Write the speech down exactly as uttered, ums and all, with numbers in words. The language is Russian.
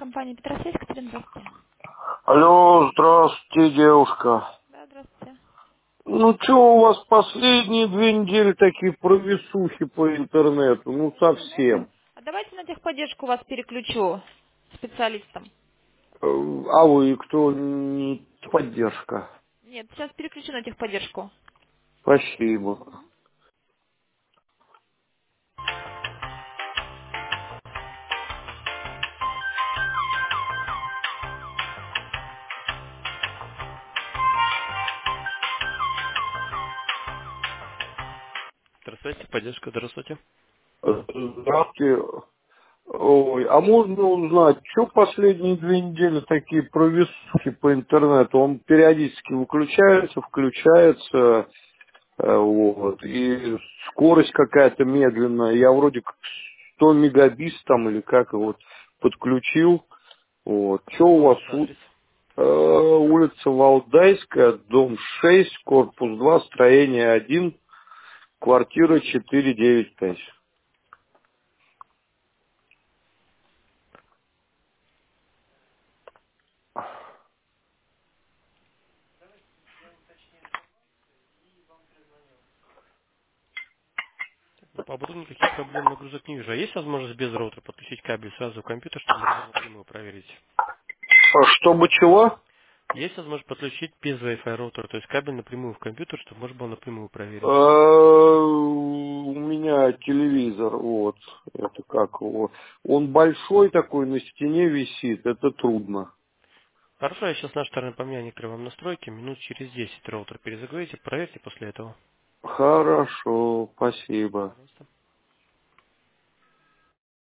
компания Петросвязь, Катерина, здравствуйте. Алло, здравствуйте, девушка. Да, здравствуйте. Ну, что у вас последние две недели такие провисухи по интернету? Ну, совсем. А давайте на техподдержку вас переключу специалистом. Э, А вы кто? Не поддержка. Нет, сейчас переключу на техподдержку. Спасибо. Здравствуйте, поддержка, здравствуйте. Э, Здравствуйте. Ой, а можно узнать, что последние две недели такие провисухи по интернету? Он периодически выключается, включается. Э, Вот. И скорость какая-то медленная. Я вроде как сто мегабит там или как вот подключил. Вот. Что у Какой у вас? вас У- адрес? э, улица Валдайская, дом шесть, корпус два, строение один, квартира четыре девять пять. Ну, по оборудованию никаких проблем нагрузок не вижу. А есть возможность без роутера подключить кабель сразу в компьютер, чтобы можно было напрямую проверить? А чтобы чего? Есть возможность подключить без Wi-Fi роутера, то есть кабель напрямую в компьютер, чтобы можно было напрямую Э, проверить? У меня телевизор, вот, это как его. Он большой такой, на стене висит, это трудно. Хорошо, я сейчас с нашей стороны поменяю некоторые вам настройки. Минут через десять роутер перезагрузите, проверьте после этого. Хорошо, спасибо. Пожалуйста.